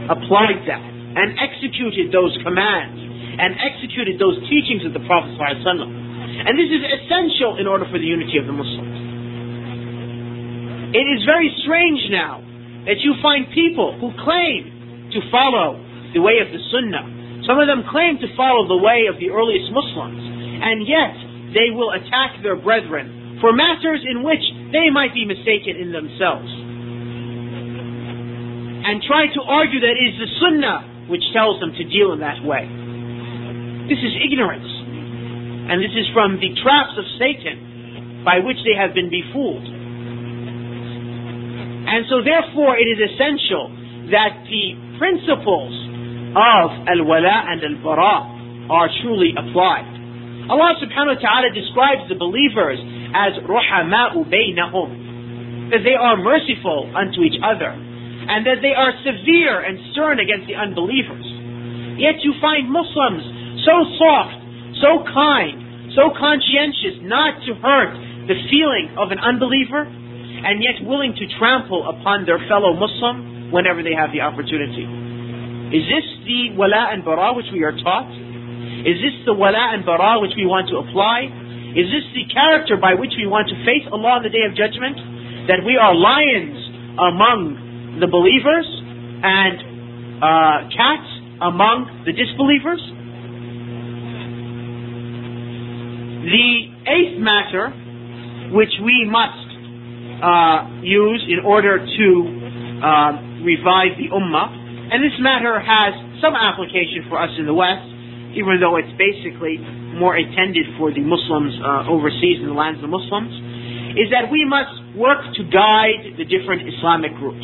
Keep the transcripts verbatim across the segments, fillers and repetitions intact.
applied that and executed those commands and executed those teachings of the Prophet ﷺ. And this is essential in order for the unity of the Muslims. It is very strange now that you find people who claim to follow the way of the Sunnah. Some of them claim to follow the way of the earliest Muslims, and yet they will attack their brethren for matters in which they might be mistaken in themselves, and try to argue that it is the Sunnah which tells them to deal in that way. This is ignorance, and this is from the traps of Satan by which they have been befooled. And so therefore it is essential that the principles of al-wala and al-bara are truly applied. Allah subhanahu wa ta'ala describes the believers as ruhama'u baynahum, that they are merciful unto each other, and that they are severe and stern against the unbelievers. Yet you find Muslims so soft, so kind, so conscientious not to hurt the feeling of an unbeliever, and yet willing to trample upon their fellow Muslim whenever they have the opportunity. Is this the wala and bara which we are taught? Is this the wala and bara which we want to apply? Is this the character by which we want to face Allah on the Day of Judgment? That we are lions among the believers and uh, cats among the disbelievers? The eighth matter which we must uh, use in order to uh, revive the ummah, and this matter has some application for us in the West, even though it's basically more intended for the Muslims uh, overseas in the lands of the Muslims, is that we must work to guide the different Islamic groups.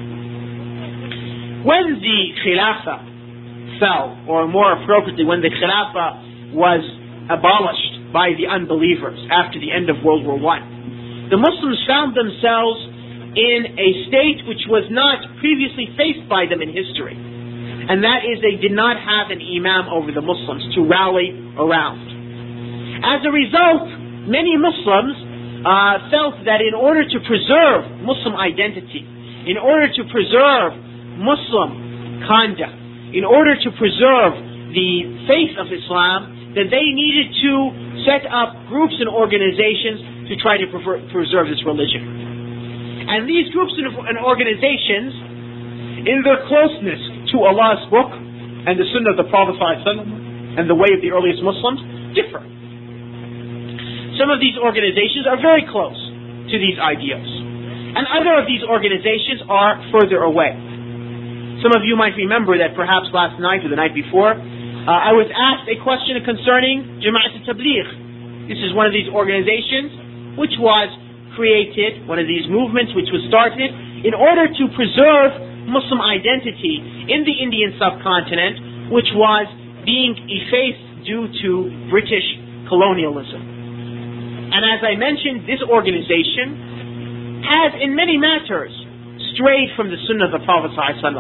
When the Khilafah fell, or more appropriately, when the Khilafah was abolished by the unbelievers after the end of World War One, the Muslims found themselves in a state which was not previously faced by them in history. And that is, they did not have an imam over the Muslims to rally around. As a result, many Muslims uh, felt that in order to preserve Muslim identity, in order to preserve Muslim conduct, in order to preserve the faith of Islam, that they needed to set up groups and organizations to try to prefer, preserve this religion. And these groups and organizations, in their closeness to Allah's book and the Sunnah of the Prophet ﷺ and the way of the earliest Muslims, differ. Some of these organizations are very close to these ideals, and other of these organizations are further away. Some of you might remember that perhaps last night or the night before, uh, I was asked a question concerning Jama'at al-Tabligh. This is one of these organizations which was created, one of these movements which was started in order to preserve Muslim identity in the Indian subcontinent, which was being effaced due to British colonialism. And as I mentioned, this organization has in many matters strayed from the Sunnah of the Prophet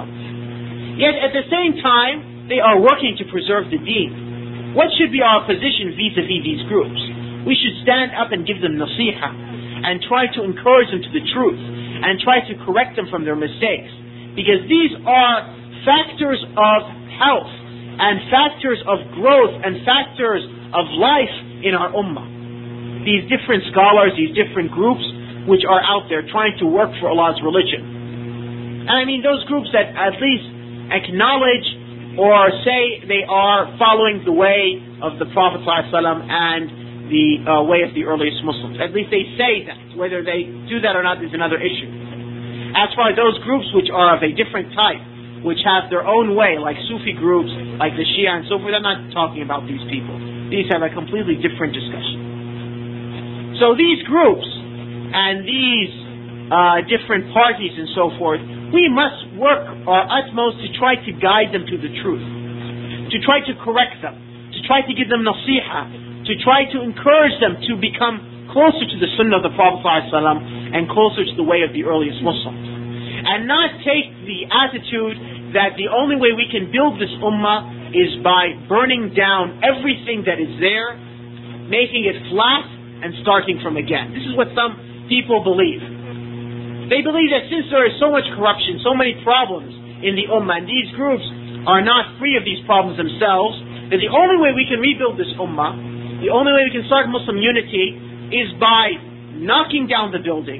ﷺ. Yet at the same time, they are working to preserve the deen. What should be our position vis-a-vis these groups? We should stand up and give them nasiha and try to encourage them to the truth and try to correct them from their mistakes, because these are factors of health and factors of growth and factors of life in our ummah. These different scholars, these different groups which are out there trying to work for Allah's religion. And I mean those groups that at least acknowledge or say they are following the way of the Prophet ﷺ and the uh, way of the earliest Muslims. At least they say that. Whether they do that or not is another issue. As far as those groups which are of a different type, which have their own way, like Sufi groups, like the Shia and so forth, I'm not talking about these people. These have a completely different discussion. So these groups and these uh, different parties and so forth, we must work our utmost to try to guide them to the truth, to try to correct them, to try to give them nasiha, to try to encourage them to become closer to the Sunnah of the Prophet ﷺ and closer to the way of the earliest Muslims. And not take the attitude that the only way we can build this ummah is by burning down everything that is there, making it flat, and starting from again. This is what some people believe. They believe that since there is so much corruption, so many problems in the Ummah. And these groups are not free of these problems themselves. And the only way we can rebuild this Ummah, the only way we can start Muslim unity, is by knocking down the building,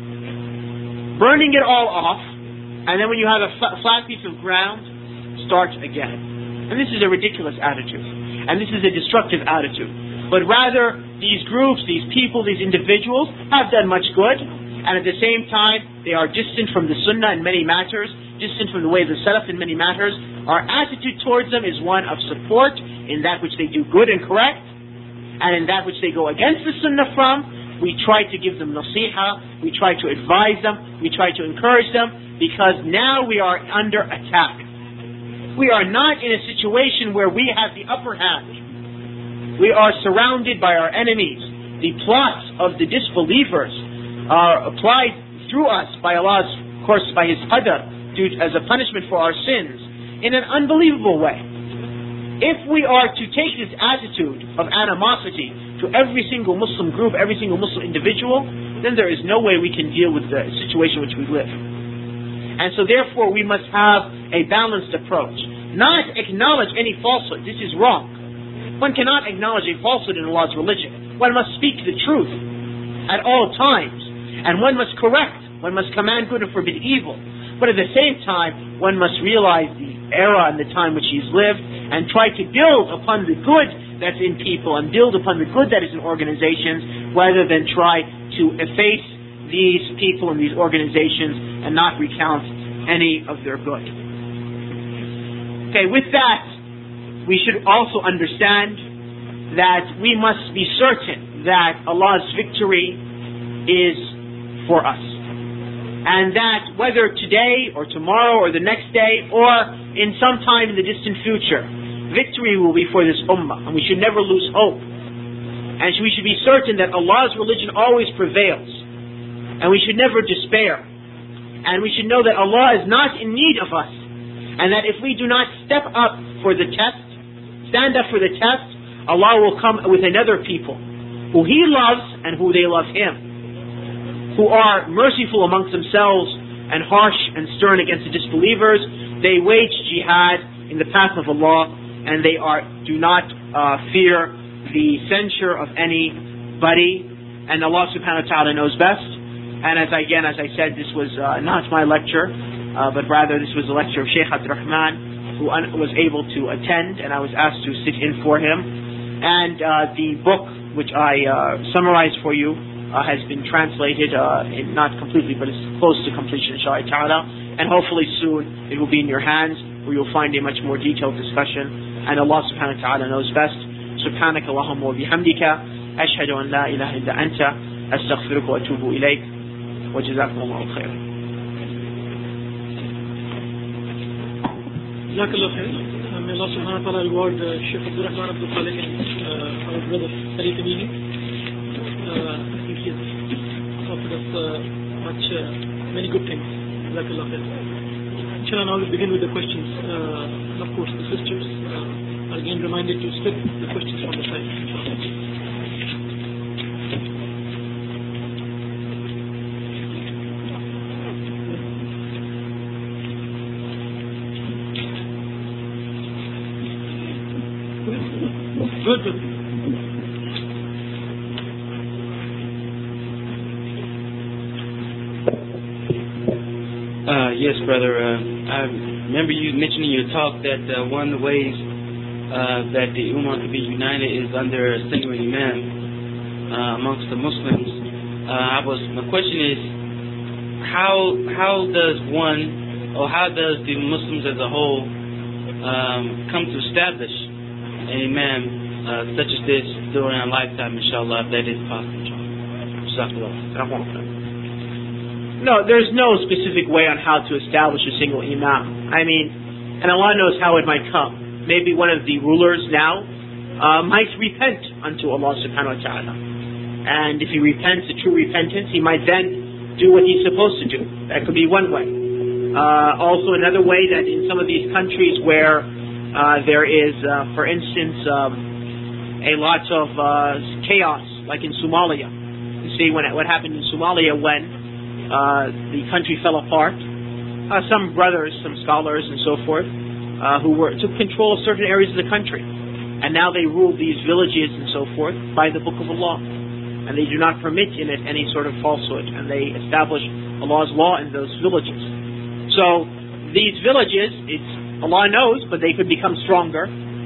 burning it all off, and then when you have a flat piece of ground, start again. And this is a ridiculous attitude. And this is a destructive attitude. But rather, these groups, these people, these individuals have done much good, and at the same time, they are distant from the Sunnah in many matters, distant from the way of the Salaf in many matters. Our attitude towards them is one of support in that which they do good and correct, and in that which they go against the Sunnah from, we try to give them nasiha, we try to advise them, we try to encourage them, because now we are under attack. We are not in a situation where we have the upper hand. We are surrounded by our enemies. The plots of the disbelievers are applied through us by Allah's, of course, by His qadr, as a punishment for our sins, in an unbelievable way. If we are to take this attitude of animosity to every single Muslim group, every single Muslim individual, then there is no way we can deal with the situation in which we live. And so therefore we must have a balanced approach. Not acknowledge any falsehood. This is wrong. One cannot acknowledge a falsehood in Allah's religion. One must speak the truth at all times. And one must correct. One must command good and forbid evil. But at the same time, one must realize the era and the time which he's lived and try to build upon the good that's in people and build upon the good that is in organizations, rather than try to efface these people and these organizations and not recount any of their good. Okay, with that, we should also understand that we must be certain that Allah's victory is for us. And that whether today or tomorrow or the next day or in some time in the distant future, victory will be for this ummah, and we should never lose hope. And we should be certain that Allah's religion always prevails, and we should never despair. And we should know that Allah is not in need of us, and that if we do not step up for the test, stand up for the test, Allah will come with another people who He loves and who they love Him, who are merciful amongst themselves and harsh and stern against the disbelievers. They wage jihad in the path of Allah, and they are do not uh, fear the censure of anybody, and Allah subhanahu wa ta'ala knows best. And as I, again, as I said, this was uh, not my lecture, uh, but rather this was a lecture of Sheikh Abdul Rahman, who un- was able to attend, and I was asked to sit in for him. And uh, the book which I uh, summarized for you uh, has been translated, uh, in, not completely, but it's close to completion, inshallah ta'ala. And hopefully soon it will be in your hands, where you'll find a much more detailed discussion. And Allah subhanahu wa ta'ala knows best. Subhanaka Allahumma wa bihamdika, ashhadu an la ilaha illa anta, astaghfiruka wa atubu ilayk, wa jazakum Allahu khairan. Jazakallah khair. May Allah subhanahu wa ta'ala reward uh, Shaykh Abdul Rahman Abdul Khaliq and uh, our brother Ali Tamimi. Uh, I think he has offered us uh, much, uh, many good things. Jazakallah khair. Inshallah, now we'll begin with the questions. Uh, and of course, the sisters uh, are again reminded to split the questions from the side. Good, good. Uh, yes, brother. Uh, I remember you mentioning in your talk that uh, one of the ways uh, that the Ummah can be united is under a single Imam uh, amongst the Muslims. Uh, I was. My question is, how how does one, or how does the Muslims as a whole um, come to establish an Imam uh, such as this during our lifetime, inshallah, if that is possible? No, there's no specific way on how to establish a single imam. I mean, and Allah knows how it might come. Maybe one of the rulers now uh, might repent unto Allah subhanahu wa ta'ala. And if he repents, a true repentance, he might then do what he's supposed to do. That could be one way. Uh, also another way, that in some of these countries where uh, there is, uh, for instance, um, a lot of uh, chaos, like in Somalia. You see when, what happened in Somalia when Uh, the country fell apart, uh, some brothers, some scholars, and so forth, uh, who were took control of certain areas of the country, and now they rule these villages and so forth by the Book of Allah, and they do not permit in it any sort of falsehood, and they establish Allah's law in those villages. So these villages, it's Allah knows, but they could become stronger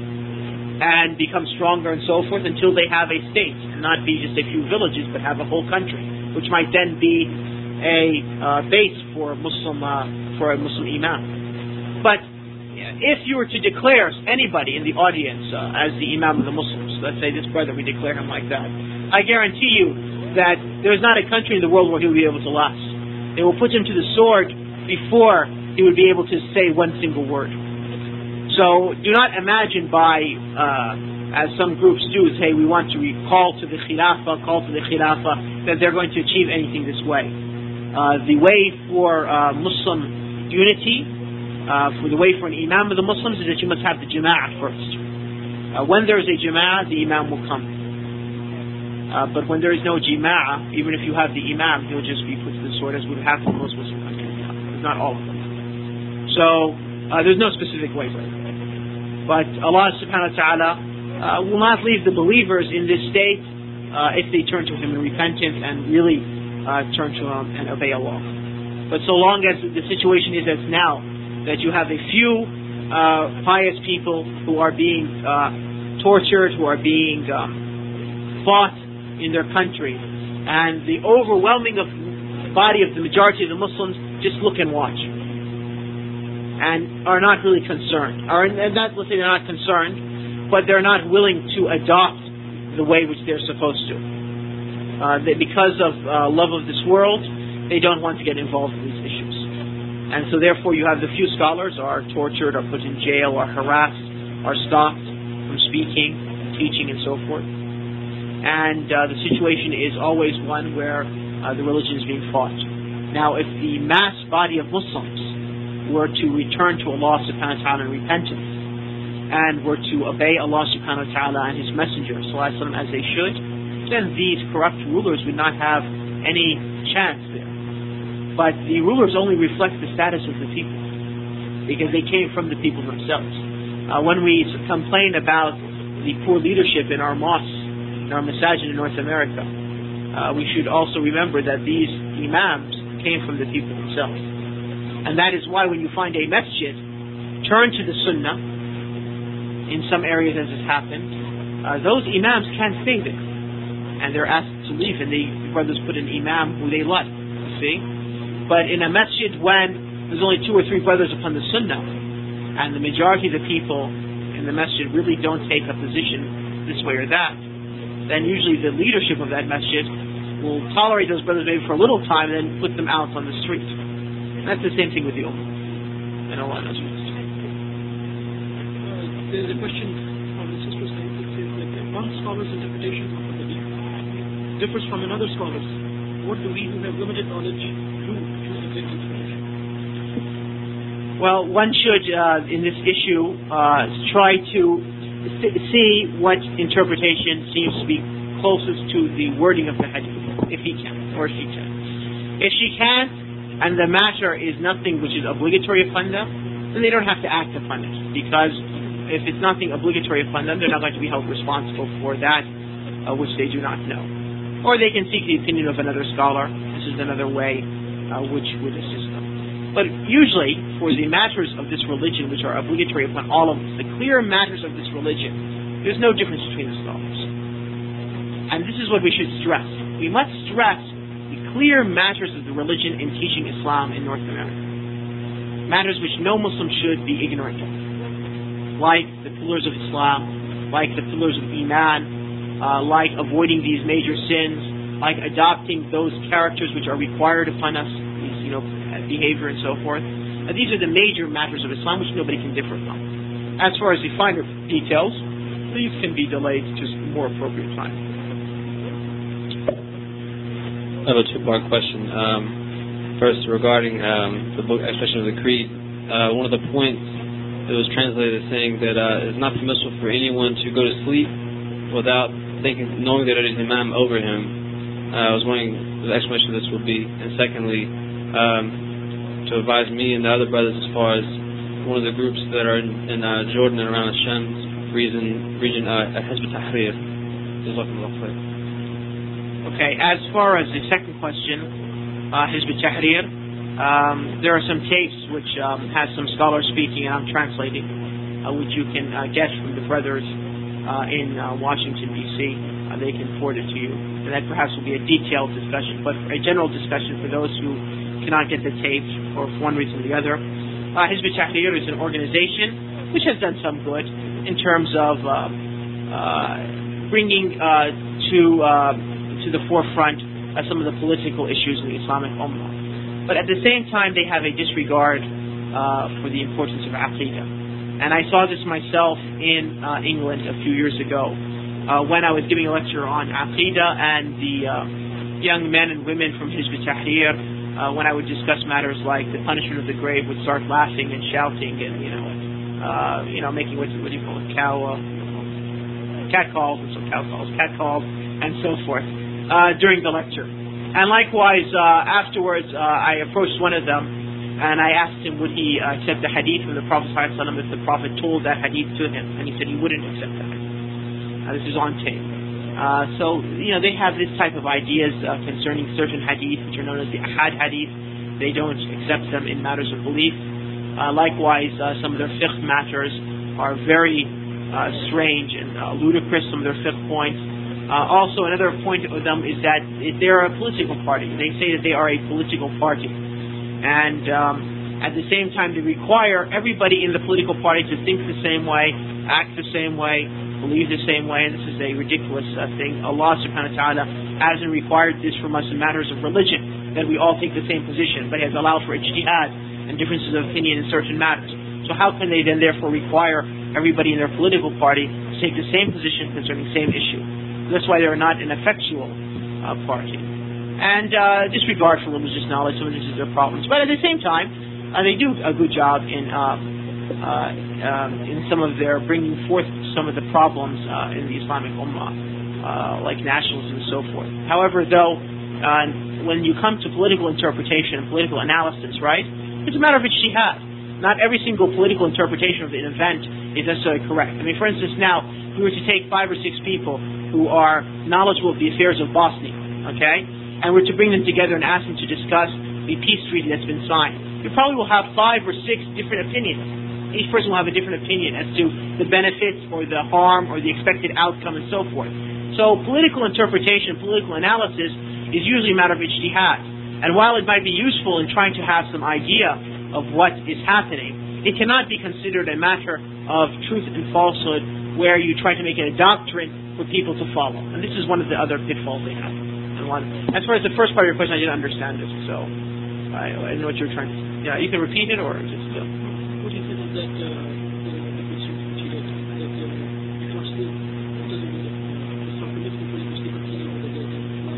and become stronger and so forth until they have a state, and not be just a few villages, but have a whole country, which might then be a uh, base for a Muslim uh, for a Muslim imam. But if you were to declare anybody in the audience uh, as the imam of the Muslims, let's say this brother, we declare him like that, I guarantee you that there's not a country in the world where he will be able to last. They will put him to the sword before he would be able to say one single word. So do not imagine by, uh, as some groups do, say we want to call to the Khilafah, call to the Khilafah, that they're going to achieve anything this way. Uh, the way for uh, Muslim unity, uh, for the way for an imam of the Muslims, is that you must have the jama'ah first. Uh, when there is a jama'ah, the imam will come. Uh, but when there is no jama'ah, even if you have the imam, he'll just be put to the sword, as would happen in most Muslim countries. Not all of them. So uh, there's no specific way for it. But Allah subhanahu wa ta'ala uh, will not leave the believers in this state uh, if they turn to Him in repentance and really uh, turn to Him and obey Allah. But so long as the situation is as now, that you have a few uh, pious people who are being uh, tortured, who are being um, fought in their country, and the overwhelming of body of the majority of the Muslims just look and watch, and are not really concerned. Or and not, let's say they're not concerned, but they're not willing to adopt the way which they're supposed to. Uh, they, because of uh, love of this world, they don't want to get involved in these issues. And so therefore you have the few scholars are tortured, are put in jail, are harassed, are stopped from speaking, teaching, and so forth. And uh, the situation is always one where uh, the religion is being fought. Now, if the mass body of Muslims were to return to Allah subhanahu wa ta'ala in repentance, and were to obey Allah subhanahu wa ta'ala and His Messenger sallallahu alaihi wasallam as they should, then these corrupt rulers would not have any chance there. But the rulers only reflect the status of the people, because they came from the people themselves. Uh, when we complain about the poor leadership in our mosques, in our masajid in North America, uh, we should also remember that these imams came from the people themselves. And that is why when you find a masjid turn to the sunnah, in some areas as has happened, uh, those imams can't stay there. And they're asked to leave, and the brothers put an imam who they like, you see. But in a masjid when there's only two or three brothers upon the sunnah, and the majority of the people in the masjid really don't take a position this way or that, then usually the leadership of that masjid will tolerate those brothers maybe for a little time and then put them out on the street. And that's the same thing with the ummah. And Allah knows best. There's a question from the sister's side that says that if one scholar's interpretation of the hadith differs from another scholar's, what do we who have limited knowledge do to choose the correct interpretation? Well, one should, uh, in this issue, uh, try to see what interpretation seems to be closest to the wording of the hadith, if he can, or she can. If she can't, and the matter is nothing which is obligatory upon them, then they don't have to act upon it, because if it's nothing obligatory upon them, they're not going to be held responsible for that uh, which they do not know. Or they can seek the opinion of another scholar. This is another way uh, which would assist them. But usually, for the matters of this religion, which are obligatory upon all of us, the clear matters of this religion, there's no difference between the scholars. And this is what we should stress. We must stress the clear matters of the religion in teaching Islam in North America. Matters which no Muslim should be ignorant of. Like the pillars of Islam, like the pillars of Iman, uh, like avoiding these major sins, like adopting those characters which are required upon us, these, you know, behavior and so forth. Uh, these are the major matters of Islam which nobody can differ from. As far as the finer details, these can be delayed to a more appropriate time. I have a two-part question. Um, first, regarding um, the book, especially of the Creed, uh, one of the points it was translated as saying that uh, it's not permissible for anyone to go to sleep without thinking, knowing that there is an imam over him. Uh, I was wondering what the explanation of this would be. And secondly, um, to to advise me and the other brothers as far as one of the groups that are in, in uh, Jordan and around the Shams region, region uh, Hizb Tahrir. Jazakumullah khair. Okay, as far as the second question, uh, Hizb Tahrir, um, there are some tapes which um, has some scholars speaking, and I'm translating, uh, which you can uh, get from the brothers uh, in uh, Washington, D C Uh, they can forward it to you, and that perhaps will be a detailed discussion, but a general discussion for those who cannot get the tapes or for one reason or the other. Uh, Hizb Tahrir is an organization which has done some good in terms of uh, uh, bringing uh, to uh, to the forefront uh, some of the political issues in the Islamic Ummah. But at the same time, they have a disregard uh, for the importance of Aqidah. And I saw this myself in uh, England a few years ago uh, when I was giving a lecture on Aqidah, and the uh, young men and women from Hizb Tahrir, Uh, when I would discuss matters like the punishment of the grave, would start laughing and shouting and, you know, uh, you know, making what, what do you call it, cow, uh, cat calls, or some cow calls, cat calls, and so forth, uh, during the lecture. And likewise, uh, afterwards, uh, I approached one of them, and I asked him, would he uh, accept the hadith from the Prophet ﷺ if the Prophet told that hadith to him, and he said he wouldn't accept that. Uh, this is on tape. Uh, so, you know, they have this type of ideas uh, concerning certain hadith, which are known as the ahad hadith. They don't accept them in matters of belief. Uh, likewise, uh, some of their fiqh matters are very uh, strange and uh, ludicrous, some of their fiqh points. Uh, also, another point of them is that they're a political party. They say that they are a political party. And um, at the same time, they require everybody in the political party to think the same way, act the same way, believe the same way, and this is a ridiculous uh, thing. Allah subhanahu wa ta'ala hasn't required this from us in matters of religion, that we all take the same position, but He has allowed for ijtihad and differences of opinion in certain matters. So how can they then therefore require everybody in their political party to take the same position concerning the same issue? That's why they're not an effectual uh, party. And uh, disregard for religious knowledge, some of this is their problems. But at the same time, uh, they do a good job in uh, Uh, um, in some of their bringing forth some of the problems uh, in the Islamic Ummah, uh, like nationalism and so forth. However, though, uh, when you come to political interpretation and political analysis, right, it's a matter of ijtihad. Not every single political interpretation of an event is necessarily correct. I mean, for instance, now, if we were to take five or six people who are knowledgeable of the affairs of Bosnia, okay, and we're to bring them together and ask them to discuss the peace treaty that's been signed, you probably will have five or six different opinions. Each person will have a different opinion as to the benefits or the harm or the expected outcome and so forth. So political interpretation, political analysis is usually a matter of ijtihad. And while it might be useful in trying to have some idea of what is happening, it cannot be considered a matter of truth and falsehood where you try to make it a doctrine for people to follow. And this is one of the other pitfalls they have. And one, as far as the first part of your question, I didn't understand it, so I, I didn't know what you were trying to. Yeah, you can repeat it or just. Uh, What do you think of that? Uh, the question which you read, that uh, if not still, it doesn't mean it's not permissible for you to still continue with the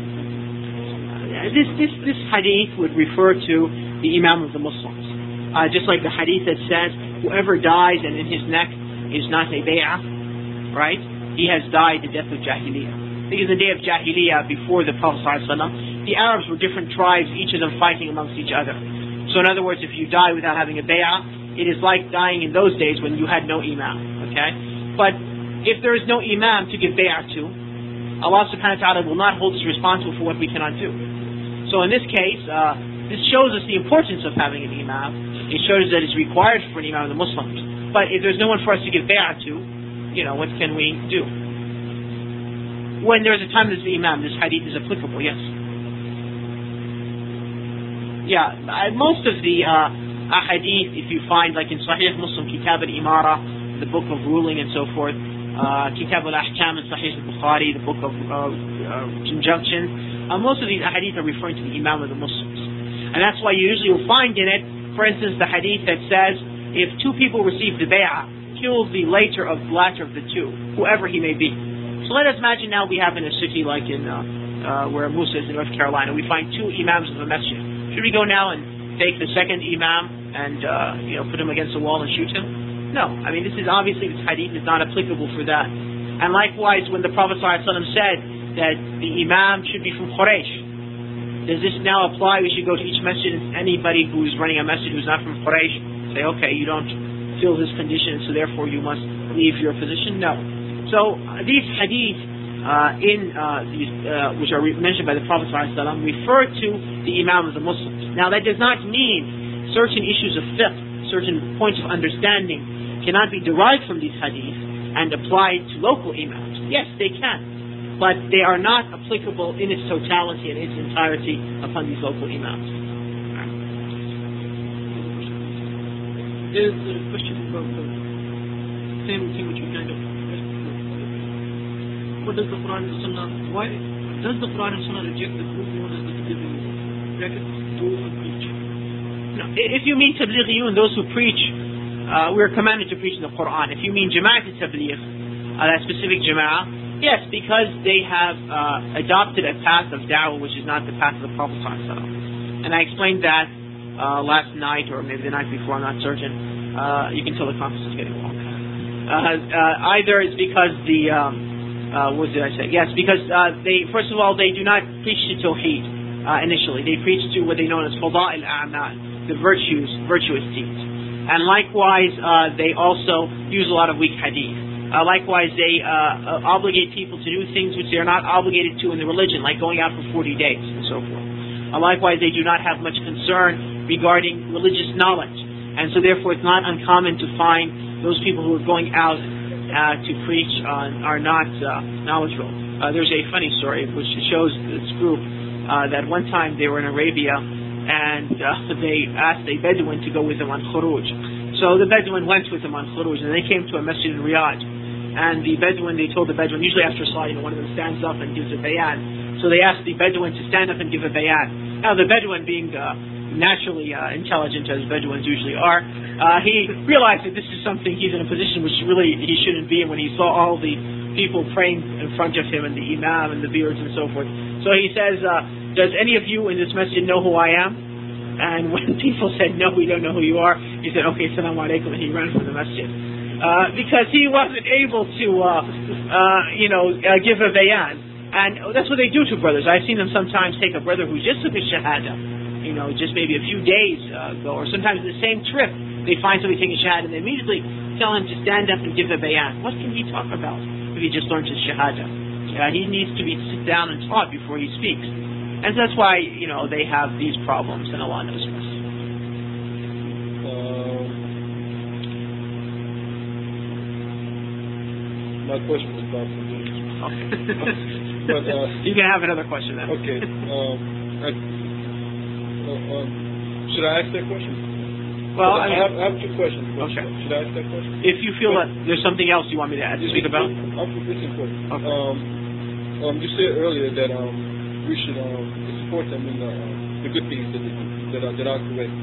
uh, this this this hadith would refer to the Imam of the Muslims, uh, just like the hadith that says whoever dies and in his neck is not a bay'ah, right? He has died the death of Jahiliyyah. Because in the day of Jahiliyyah, before the Prophet ﷺ, the Arabs were different tribes, each of them fighting amongst each other. So in other words, if you die without having a bay'ah, it is like dying in those days when you had no imam, okay? But if there is no imam to give bay'ah to, Allah subhanahu wa ta'ala will not hold us responsible for what we cannot do. So in this case, uh, this shows us the importance of having an imam. It shows that it's required for an imam of the Muslims. But if there's no one for us to give bay'ah to, you know, what can we do? When there's a time there's the imam, this hadith is applicable, yes. Yeah, most of the uh, ahadith, if you find, like in Sahih Muslim, Kitab al-Imara, the book of ruling and so forth, uh, Kitab al-Ahkam in Sahih al-Bukhari, the book of uh, uh, conjunction, uh, most of these ahadith are referring to the Imam of the Muslims. And that's why you usually will find in it, for instance, the hadith that says, if two people receive the bay'ah, kill the later of the latter of the two, whoever he may be. So let us imagine now we have in a city like in uh, uh, where Musa is in North Carolina, we find two imams of the masjid. Should we go now and take the second imam and uh, you know put him against the wall and shoot him? No. I mean, this is obviously, this hadith is not applicable for that. And likewise, when the Prophet ﷺ said that the imam should be from Quraysh, Does this now apply? We should go to each masjid, and anybody who's running a masjid who's not from Quraysh, say, okay, you don't fill this condition, so therefore you must leave your position? No. So uh, these hadith uh, in uh, these, uh, which are re- mentioned by the Prophet ﷺ refer to the Imam of the Muslims. Now that does not mean certain issues of fiqh, certain points of understanding cannot be derived from these hadith and applied to local imams. Yes, they can, but they are not applicable in its totality and its entirety upon these local imams. There's a question about the same thing which we kind of what does the Quran and Sunnah, why does the Quran and Sunnah reject the group known as the Tablighi, brackets, those who preach? No, if you mean Tablighiyyun, those who preach, uh, we are commanded to preach in the Quran. If you mean Jama'at al-Tabligh, uh, that specific Jama'ah, yes, because they have uh, adopted a path of da'wah which is not the path of the Prophet ﷺ. And I explained that uh, last night, or maybe the night before, I'm not certain. Uh, you can tell the conference is getting long. Uh, uh, either it's because the um, Uh, what did I say? Yes, because uh, they, first of all, they do not preach to Tawheed uh, initially. They preach to what they know as Fada'il A'mal, the virtues, virtuous deeds. And likewise, uh, they also use a lot of weak hadith. Uh, likewise, they uh, uh, obligate people to do things which they are not obligated to in the religion, like going out for forty days and so forth. Uh, likewise, they do not have much concern regarding religious knowledge. And so therefore, it's not uncommon to find those people who are going out Uh, to preach on, are not uh, knowledgeable. Uh, there's a funny story which shows this group uh, that one time they were in Arabia and uh, they asked a Bedouin to go with them on khuruj. So the Bedouin went with them on khuruj, and they came to a masjid in Riyadh. And the Bedouin, they told the Bedouin, usually after Salah, you know, one of them stands up and gives a bayan. So they asked the Bedouin to stand up and give a bayan. Now the Bedouin, being uh, naturally uh, intelligent as Bedouins usually are, uh, he realized that this is something he's in a position which really he shouldn't be in when he saw all the people praying in front of him and the imam and the beards and so forth. So he says, uh, does any of you in this masjid know who I am? And when people said, no, we don't know who you are, he said, okay, salam alaikum, and he ran from the masjid. Uh, because he wasn't able to, uh, uh, you know, uh, give a bayan. And that's what they do to brothers. I've seen them sometimes take a brother who just took a shahada, you know, just maybe a few days uh, ago, or sometimes in the same trip, they find somebody taking shahada, and they immediately tell him to stand up and give a bayan. What can he talk about if he just learned his shahada? Uh, he needs to be sit down and taught before he speaks. And so that's why, you know, they have these problems, and Allah knows best. Um, my question was about forgiveness. Okay. But, uh, you can have another question then. Okay. Um, I, uh, um, should I ask that question? Well, I, I, mean, have, I have two questions. Okay. Should I ask that question? If you feel but, that there's something else you want me to add, to speak about? I'll put this important. Okay. Um, um, you said earlier that um, we should um, support them in the, uh, the good things that, they, that, are, that are correct.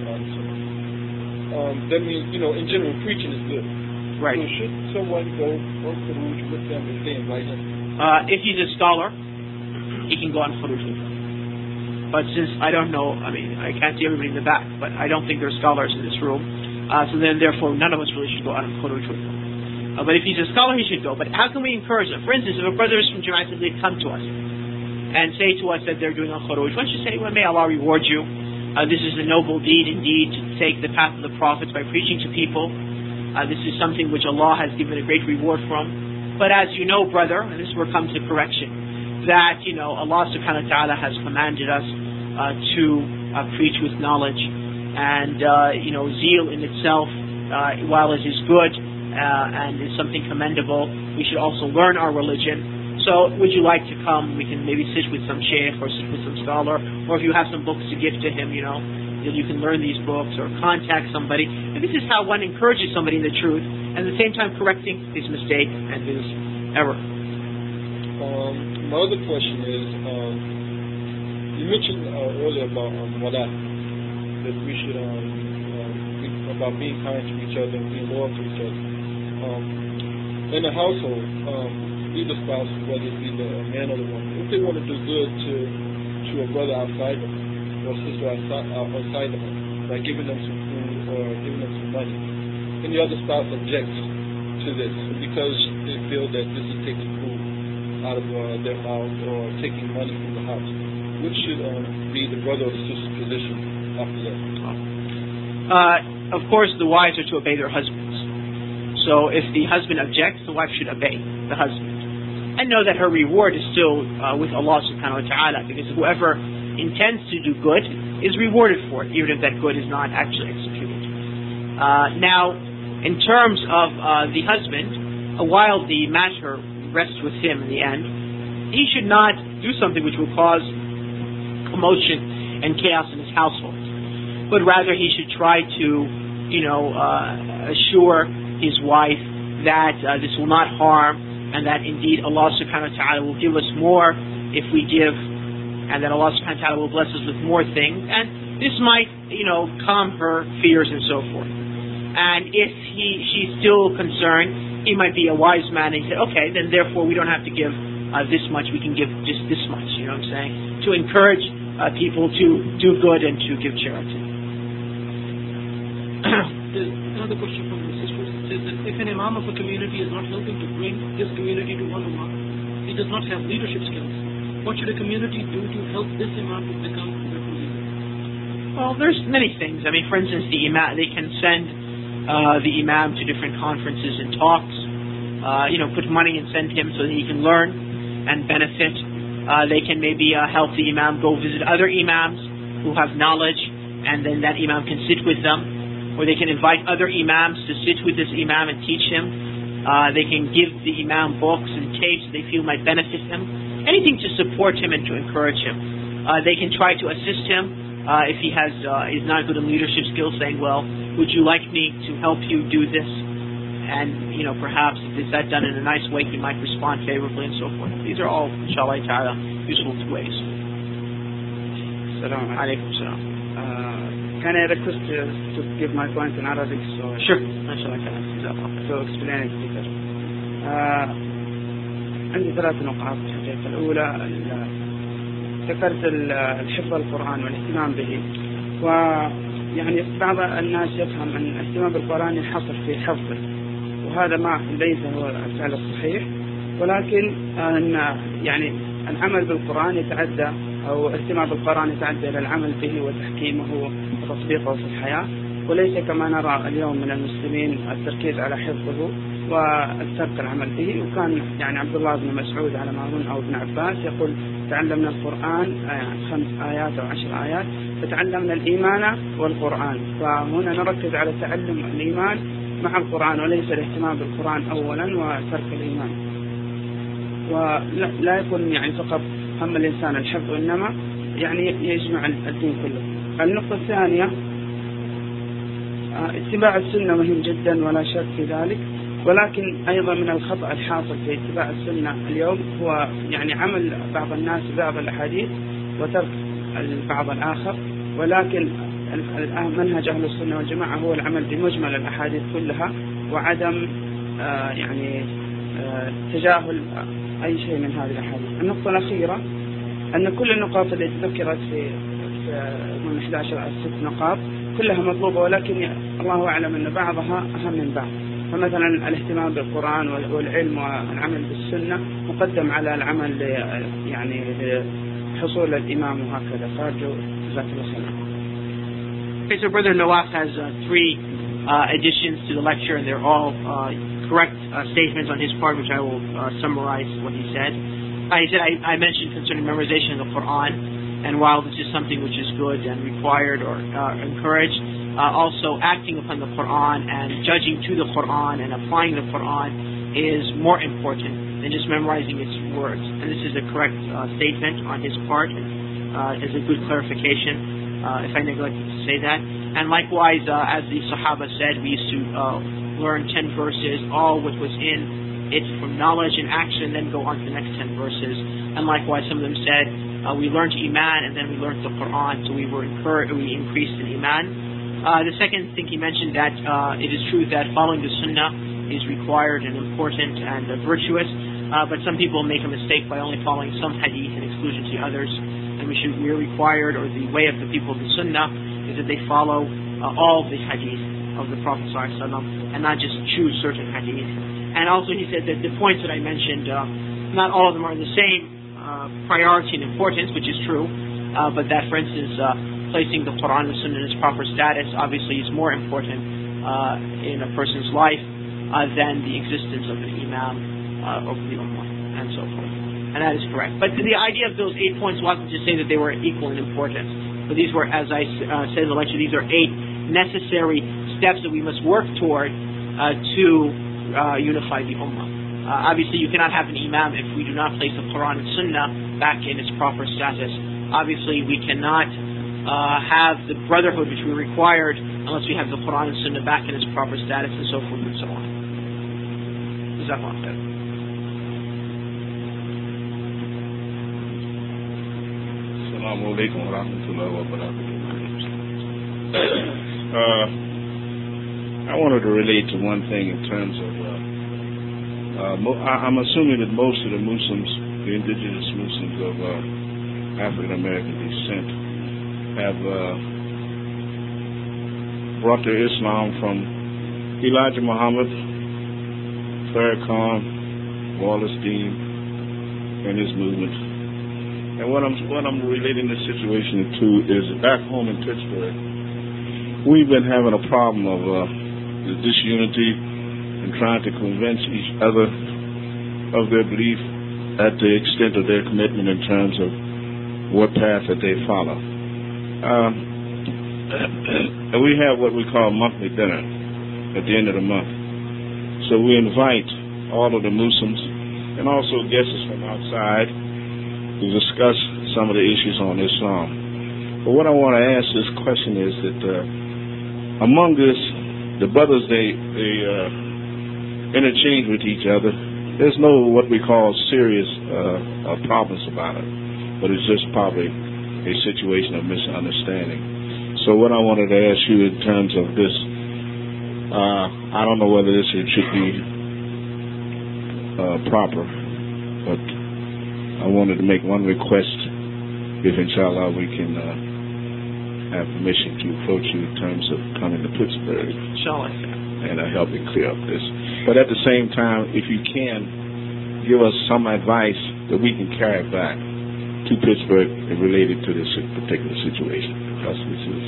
Um, that means, you know, in general, preaching is good. Right. So should someone go on Khuruj with them if they invite him? Uh, if he's a scholar, he can go on Khuruj with them. But since I don't know, I mean, I can't see everybody in the back, but I don't think there are scholars in this room. Uh, so then, therefore, none of us really should go out on Khuruj with him. Uh, but if he's a scholar, he should go. But how can we encourage them? For instance, if a brother is from Jama'at al-Tabligh come to us and say to us that they're doing a Khuruj, why don't you say, well, may Allah reward you. Uh, this is a noble deed indeed to take the path of the prophets by preaching to people. Uh, this is something which Allah has given a great reward from. But as you know, brother, and this is where comes the correction, that, you know, Allah subhanahu wa ta'ala has commanded us uh, to uh, preach with knowledge. And, uh, you know, zeal in itself, uh, while it is good uh, and is something commendable, we should also learn our religion. So, would you like to come? We can maybe sit with some sheikh or sit with some scholar, or if you have some books to give to him, you know, that you can learn these books or contact somebody. And this is how one encourages somebody in the truth, and at the same time correcting his mistake and his error. Um, my other question is, um, you mentioned uh, earlier about um, wala, that we should, um, um, be, about being kind to each other and being loyal to each other. Um, in a household, um, either spouse, whether it be the man or the woman, if they want to do good to to a brother outside of them, or sister outside, outside of them, by giving them some food or giving them some money, and the other spouse objects to this because they feel that this is taking food out of uh, their mouth or taking money from the house. what should um, be the brother or the sister's position after that? Uh, of course, the wives are to obey their husbands. So if the husband objects, the wife should obey the husband. And know that her reward is still uh, with Allah subhanahu wa ta'ala, because whoever intends to do good is rewarded for it, even if that good is not actually executed. Uh, now, in terms of uh, the husband, uh, while the matter rests with him in the end, he should not do something which will cause commotion and chaos in his household, but rather he should try to, you know, uh, assure his wife that uh, this will not harm, and that indeed Allah subhanahu wa ta'ala will give us more if we give, and that Allah subhanahu wa ta'ala will bless us with more things, and this might, you know, calm her fears and so forth. And if he she's still concerned, he might be a wise man and say, okay, then therefore we don't have to give uh, this much, we can give just this much, you know what I'm saying? To encourage uh, people to do good and to give charity. Another question from the sister says that if an imam of a community is not helping to bring his community to one ummah, he does not have leadership skills. What should a community do to help this imam to become a better leader? Well, there's many things. I mean, for instance, the imam, they can send uh, the imam to different conferences and talks. Uh, you know, put money and send him so that he can learn and benefit. Uh, they can maybe uh, help the imam go visit other imams who have knowledge, and then that imam can sit with them. Or they can invite other imams to sit with this imam and teach him. Uh, they can give the imam books and tapes they feel might benefit him. Anything to support him and to encourage him. Uh, they can try to assist him uh, if he has uh, is not good in leadership skills, saying, well, would you like me to help you do this? And, you know, perhaps if it's that done in a nice way, he might respond favorably and so forth. These are all, inshallah ta'ala, useful ways. Assalamu alaikum salam. Can I request uh, to give my point in Arabic? So sure. To explain it better. Uh, عندي ثلاث نقاط حقيقة. الأولى ذكرت الحفظ القرآن والاهتمام به، ويعني بعض الناس يفهم أن الاهتمام بالقرآن ينحصر في حفظه، وهذا ما ليس هو الفعل الصحيح، ولكن أن يعني العمل بالقرآن يتعدى أو الاهتمام بالقرآن يتعدى إلى العمل به وتحكيمه وتطبيقه في الحياة، وليس كما نرى اليوم من المسلمين التركيز على حفظه والترك العمل به. وكان يعني عبد الله بن مسعود على ما أظن أو ابن عباس يقول تعلمنا القرآن خمس آيات أو عشر آيات فتعلمنا الإيمان والقرآن. فهنا نركز على تعلم الإيمان مع القرآن وليس الاهتمام بالقرآن أولا وترك الإيمان، ولا يكون يعني فقط هم الإنسان الحفظ، وإنما يعني يجمع الدين كله. النقطة الثانية اتباع السنة مهم جدا ولا شك في ذلك، ولكن أيضا من الخطأ الحاصل في اتباع السنة اليوم هو يعني عمل بعض الناس بعض الأحاديث وترك البعض الآخر، ولكن منهج أهل السنة والجماعة هو العمل بمجمل الأحاديث كلها وعدم آه يعني آه تجاهل أي شيء من هذه الأحاديث. النقطة الأخيرة أن كل النقاط التي ذكرت في من أحد عشر ست نقاط كلها مطلوبة، ولكن الله أعلم أن بعضها أهم من بعض. فمثلا الاهتمام بالقرآن والعلم والعمل بالسنة مقدم على العمل يعني حصول الإمام وهكذا. فأرجو جزاك الله خيرا. Okay, so Brother Nawaf has uh, three uh, additions to the lecture, and they're all uh, correct uh, statements on his part, which I will uh, summarize what he said. Uh, he said, I, I mentioned concerning memorization of the Quran, and while this is something which is good and required or uh, encouraged, uh, also acting upon the Quran and judging to the Quran and applying the Quran is more important than just memorizing its words. And this is a correct uh, statement on his part, uh, as a good clarification. Uh, if I neglected to say that. And likewise, uh, as the Sahaba said, we used to uh, learn ten verses, all what was in it from knowledge and action, and then go on to the next ten verses. And likewise, some of them said, uh, we learned Iman, and then we learned the Quran, so we were encouraged, we increased in Iman. Uh, the second thing he mentioned, that uh, it is true that following the Sunnah is required and important and uh, virtuous, uh, but some people make a mistake by only following some hadith in exclusion to others. And we should, we're required, or the way of the people of the Sunnah is that they follow uh, all the hadith of the Prophet ﷺ and not just choose certain hadith. And also he said that the points that I mentioned, uh, not all of them are the same uh, priority and importance, which is true. uh, but that, for instance, uh, placing the Quran and Sunnah in its proper status obviously is more important uh, in a person's life uh, than the existence of an imam uh, over the ummah and so forth. And that is correct. But the idea of those eight points wasn't to say that they were equal in importance. But these were, as I uh, said in the lecture, these are eight necessary steps that we must work toward uh, to uh, unify the ummah. Uh, obviously, you cannot have an imam if we do not place the Quran and Sunnah back in its proper status. Obviously, we cannot uh, have the brotherhood which we required unless we have the Quran and Sunnah back in its proper status, and so forth and so on. Jazakallah khair. Assalamu alaikum wa rahmatullahi wa barakatuh. Uh, I wanted to relate to one thing in terms of, uh, uh, mo- I- I'm assuming that most of the Muslims, the indigenous Muslims of uh, African American descent, have uh, brought their Islam from Elijah Muhammad, Farrakhan, Wallace Dean, and his movement. And what I'm what I'm relating this situation to is back home in Pittsburgh, we've been having a problem of uh, the disunity and trying to convince each other of their belief at the extent of their commitment in terms of what path that they follow. Um, and we have what we call monthly dinner at the end of the month. So we invite all of the Muslims and also guests from outside to discuss some of the issues on Islam. But what I want to ask this question is that uh, among this, the brothers, they, they uh, interchange with each other. There's no what we call serious uh, uh, problems about it, but it's just probably a situation of misunderstanding. So what I wanted to ask you in terms of this, uh, I don't know whether this should be uh, proper, but I wanted to make one request, if inshallah we can uh, have permission to approach you in terms of coming to Pittsburgh. Inshallah. And uh, helping clear up this. But at the same time, if you can give us some advice that we can carry back to Pittsburgh related to this particular situation. Because this is...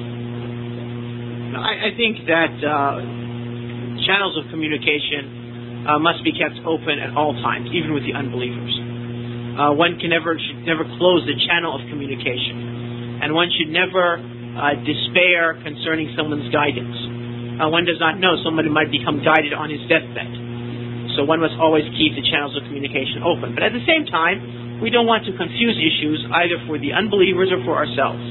I, I think that uh, channels of communication uh, must be kept open at all times, even with the unbelievers. Uh, one can never should never close the channel of communication, and one should never uh, despair concerning someone's guidance. Uh, one does not know, somebody might become guided on his deathbed, so one must always keep the channels of communication open. But at the same time, we don't want to confuse issues either for the unbelievers or for ourselves.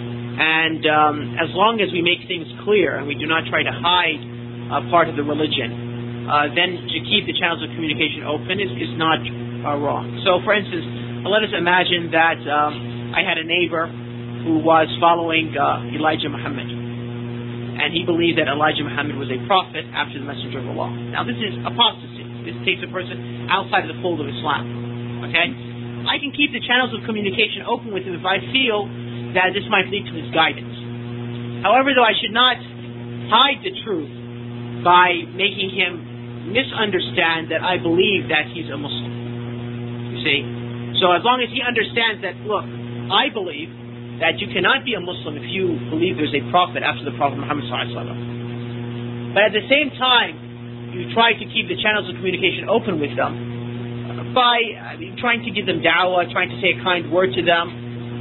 And um, as long as we make things clear and we do not try to hide uh, part of the religion, uh, then to keep the channels of communication open is, is not uh, wrong. So, for instance, let us imagine that um, I had a neighbor who was following uh, Elijah Muhammad, and he believed that Elijah Muhammad was a prophet after the Messenger of Allah. Now, this is apostasy. This takes a person outside of the fold of Islam. Okay? I can keep the channels of communication open with him if I feel that this might lead to his guidance. However, though, I should not hide the truth by making him misunderstand that I believe that he's a Muslim. You see? So as long as he understands that, look, I believe that you cannot be a Muslim if you believe there's a prophet after the Prophet Muhammad sallallahu alaihi wasallam. But at the same time, you try to keep the channels of communication open with them by I mean, trying to give them da'wah, trying to say a kind word to them,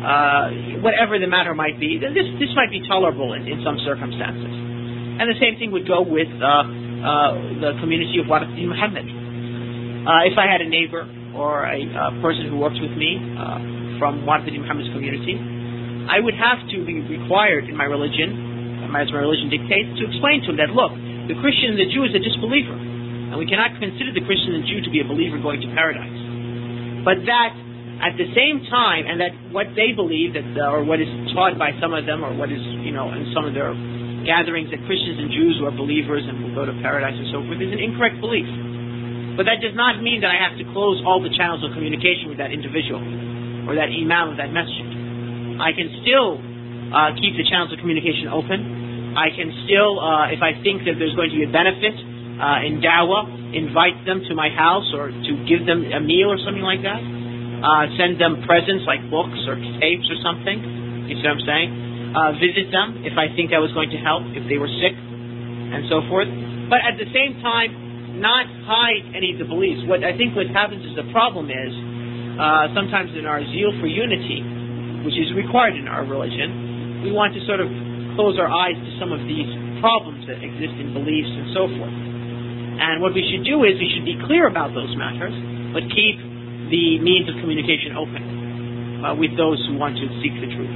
uh, whatever the matter might be. This this might be tolerable in, in some circumstances. And the same thing would go with uh, uh, the community of Warith bin Muhammad. Uh, if I had a neighbor or a uh, person who works with me uh, from Warith bin Muhammad's community, I would have to be required in my religion, as my religion dictates, to explain to him that, look, the Christian and the Jew is a disbeliever, and we cannot consider the Christian and Jew to be a believer going to paradise. But that, at the same time, and that what they believe, that uh, or what is taught by some of them, or what is, you know, in some of their gatherings, that Christians and Jews are believers and will go to paradise and so forth, is an incorrect belief. But that does not mean that I have to close all the channels of communication with that individual, or that imam of that masjid. I can still uh, keep the channels of communication open. I can still, uh, if I think that there's going to be a benefit uh, in da'wah, invite them to my house or to give them a meal or something like that. Uh, send them presents like books or tapes or something. You see what I'm saying? Uh, visit them if I think that was going to help, if they were sick, and so forth. But at the same time, not hide any of the beliefs. What I think what happens is the problem is, uh, sometimes in our zeal for unity, which is required in our religion, we want to sort of close our eyes to some of these problems that exist in beliefs and so forth. And what we should do is we should be clear about those matters, but keep the means of communication open uh, with those who want to seek the truth.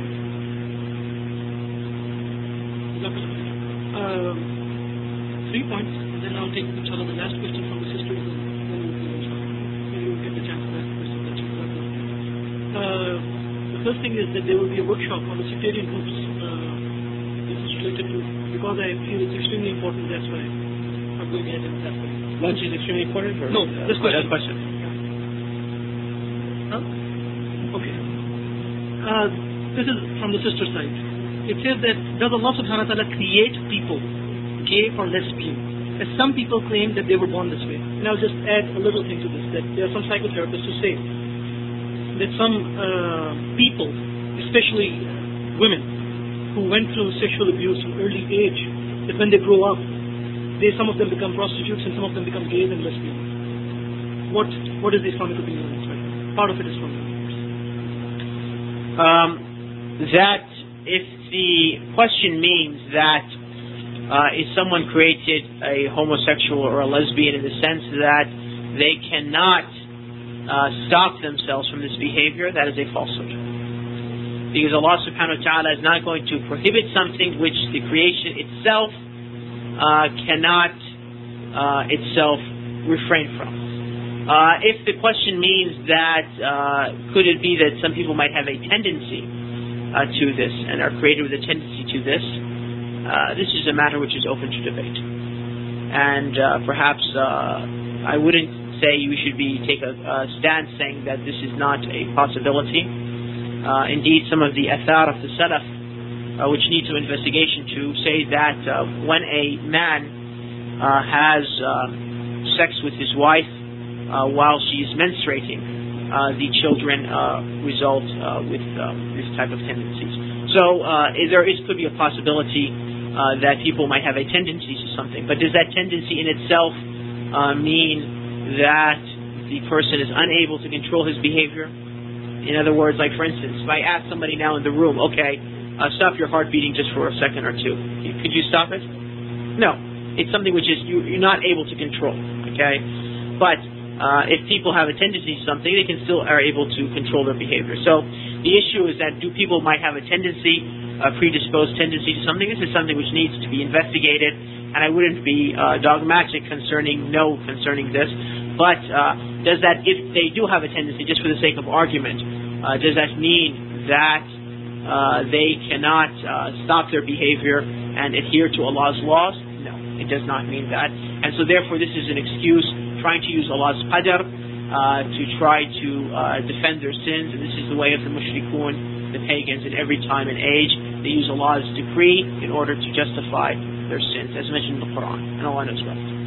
Um, three points, and then I'll take inshallah the last question from the sisters, and then we'll get the chance to ask questions that you've got. Uh, the first thing is that there will be a workshop on the sectarian groups. Uh, this is related to, because I feel it's extremely important, that's why I'm going ahead and that's why. Lunch is extremely important? Or no, uh, this question. That question. Huh? Okay. Uh, this is from the sister side. It says that, does Allah subhanahu wa ta'ala create people gay or lesbian? As some people claim that they were born this way. And I'll just add a little thing to this, that there are some psychotherapists who say that some uh, people, especially women, who went through sexual abuse from early age, that when they grow up, they, some of them become prostitutes and some of them become gays and lesbians. What What is the Islamic opinion on this? Right? Part of it is from you. Um, that if the question means that uh, is someone created a homosexual or a lesbian in the sense that they cannot uh, stop themselves from this behavior, that is a falsehood. Because Allah subhanahu wa ta'ala is not going to prohibit something which the creation itself uh, cannot uh, itself refrain from. Uh, if the question means that uh, could it be that some people might have a tendency uh, to this and are created with a tendency to this, uh, this is a matter which is open to debate. And uh, perhaps uh, I wouldn't say you should be take a, a stand saying that this is not a possibility. Uh, indeed, some of the athar of the Salaf, uh, which need some investigation, to say that uh, when a man uh, has uh, sex with his wife uh, while she is menstruating, uh, the children uh, result uh, with uh, this type of tendencies. So uh, there is could be a possibility uh, that people might have a tendency to something, but does that tendency in itself uh, mean that the person is unable to control his behavior? In other words, like for instance, if I ask somebody now in the room, okay, uh, stop your heart beating just for a second or two. Could you stop it? No. It's something which is you, you're not able to control. Okay? But uh, if people have a tendency to something, they can still are able to control their behavior. So the issue is that do people might have a tendency, a predisposed tendency to something? This is something which needs to be investigated, and I wouldn't be uh, dogmatic concerning no concerning this. But uh, does that, if they do have a tendency, just for the sake of argument, uh, does that mean that uh, they cannot uh, stop their behavior and adhere to Allah's laws? No, it does not mean that. And so therefore this is an excuse trying to use Allah's qadr uh, to try to uh, defend their sins. And this is the way of the mushrikun, the pagans, in every time and age. They use Allah's decree in order to justify their sins, as mentioned in the Quran. And Allah knows best.